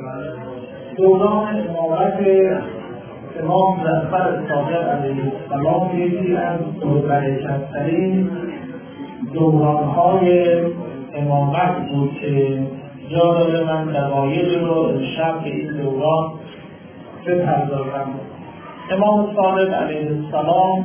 دوران امامت امام جعفر صادق علیه السلام یکی از برکت‌ترین دوران‌های امامت بود که جا داره من دقایقی رو امشب به این دوران بپردازم. امام صادق علیه السلام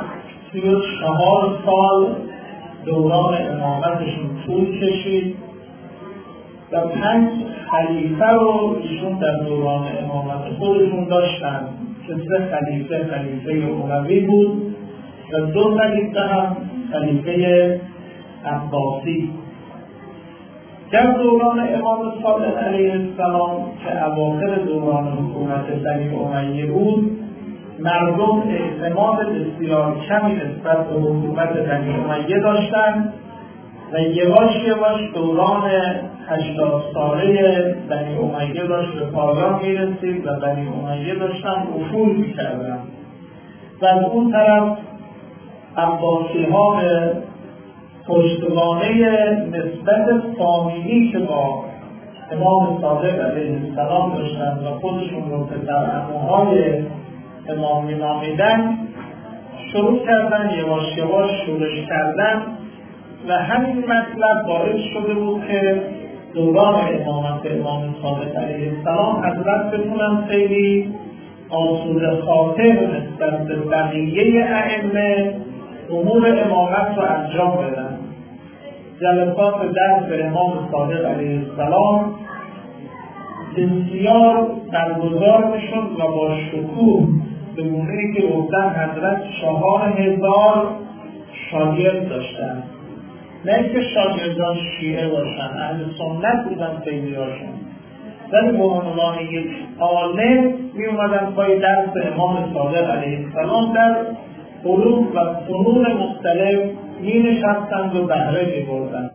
34 سال دوران امامتشون طول کشید و 5 خلیفه رو ایشون در دوران امامت خودشون داشتن که 3 خلیفه اموی بود و 2 خلیفه هم خلیفه عباسی. در دوران امام صادق علیه السلام که اواخر دوران حکومت بنی امیه بود، مردم اعتماد بسیار کمی نسبت به حکومت بنی امیه داشتند و یواش یواش دوران 80 ساله بنی امیه داشت به پایان میرسید و بنی امیه داشتن افول میکردن و از اون طرف عباسی ها به پشتوانه نسبت فامیلی که با امام صادق علیه السلام داشتن و خودشون رو پسر عموهای امام مینامیدن شروع کردن یواش یواش شورش کردن و همین مطلب باعث شده بود که دوران امامت امام صادق علیه السلام حضرت بتونن خیلی آسوده خاطر نسبت به بقیه ائمه امور امامت رو انجام بدن. جلسات درس امام صادق علیه السلام بسیار برگزار میشد و با شکوه به گونه‌ای که گفتن حضرت 4000 شاگرد داشتن، نه اینکه شاگردان شیعه باشن، اهل سنت بودن خیلی‌هاشون، ولی به عنوان یک عالم می اومدن پای درس امام صادق علیه السلام در علوم و فنون مختلف می نشستند و بهره می بردند.